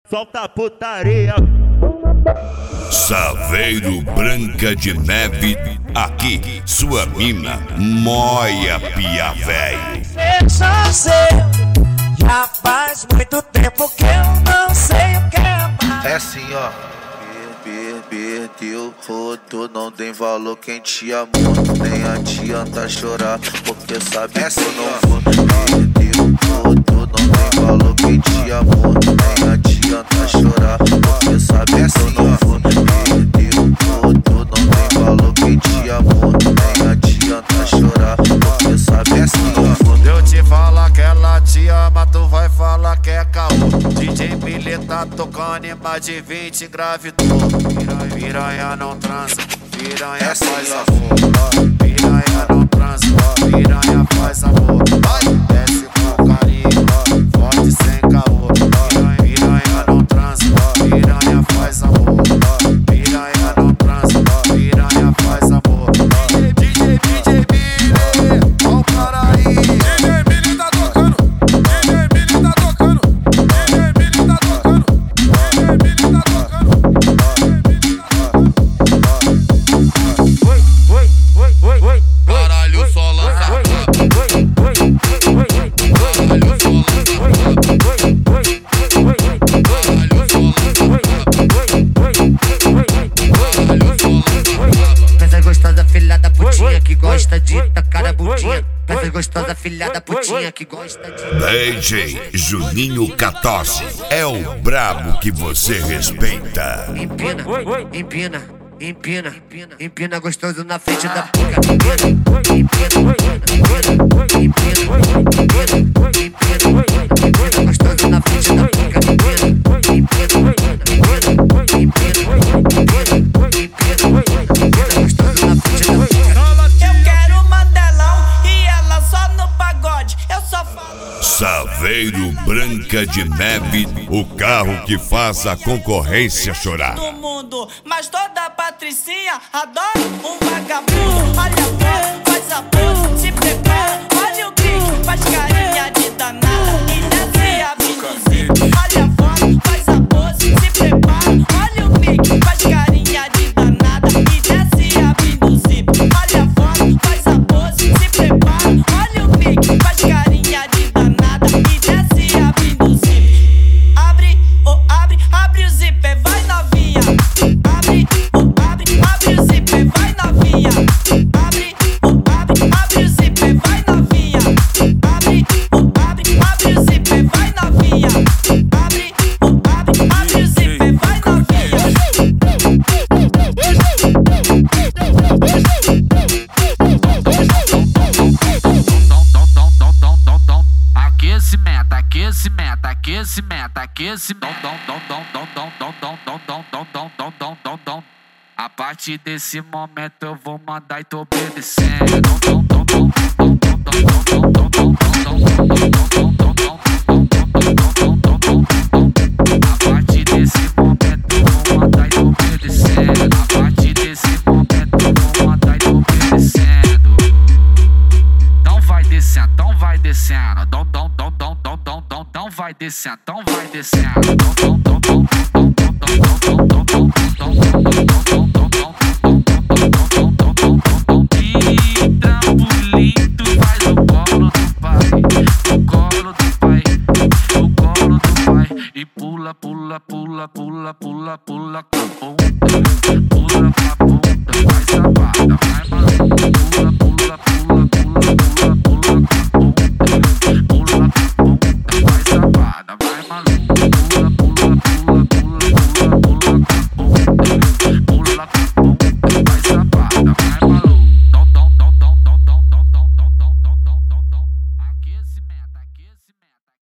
solta a putaria. Saveiro Branca de Neve, aqui sua mina Moia Pia Véi. Só sei, já faz muito tempo que eu não sei o que é mais. É assim, ó. Perdeu, rodou, não tem valor quem te amou. Nem adianta chorar, porque sabe que eu não vou. Perdeu, rodou, não tem valor quem te amou. Nem adianta chorar, porque sabe que eu não vou. Perdeu, rodou, não tem valor quem te amou. Nem adianta chorar, porque sabe que eu não vou. Eu te falar que ela te ama, tu vai falar que é caô. DJ Billy tá tocando em mais de 20 gravidou. Piranha não transa, piranha faz amor. Piranha não transa, piranha faz amor. Desce com carinho, forte sem caô. Piranha não transa, piranha faz amor. Piranha não transa, piranha faz amor. DJ Billy, ó o cara aí. DJ Billy tá tocando, DJ Billy tá tocando, DJ Billy tá tocando, DJ Billy tá tocando. Caralho, só lança Essa gostosa filha da putinha que gosta de tacar a bundinha. Essa gostosa filha da putinha que gosta de... DJ Juninho 14 é o brabo que você respeita. Empina, empina, empina, empina gostoso na frente da pica. Empina, empina, empina, empina gostoso na frente da pica. Empina, empina, gostoso na frente da pica. Eu quero mandelão e ela só no pagode. Eu só falo. Saveiro Branca de Neve, o carro que faz a concorrência chorar. Do mundo, mas toda patricinha adora um vagabundo. Olha a foto, faz a pose, se prepara. Olha o clique, faz carinha de danada e desce abduzir. Olha a foto, faz a pose, se prepara. Olha o clique, faz carinha de danada e desce abduzir. Olha a foto, faz a pose, se prepara. Olha o clique, faz carinha de danada e desce abduzir. Abre, oh abre, abre o zíper, vai novinha. Abre, oh abre, abre o zíper, vai novinha. Abre, oh abre, abre o zíper, vai novinha. Abre, oh abre, abre o zíper, vai novinha. Abre, oh abre, abre o zíper, vai novinha. Aquecimento, aquecimento, aquecimento, aquecimento. A partir desse momento eu vou mandar e tô obedecendo. A partir desse momento eu vou mandar e tô obedecendo. A partir desse momento eu vou mandar e tô obedecendo. Então vai descendo, então vai descendo. Então vai descendo, então vai descendo. E trampolim, tu faz o colo do pai, o colo do pai, o colo do pai. E pula, pula, pula, pula, pula, pula com a bunda. Pula com a bunda, vai safada, vai maluco. Pula, pula, pula, pula, pula, pula com a bunda. Pula com a bunda, vai safada, vai maluco. Pula,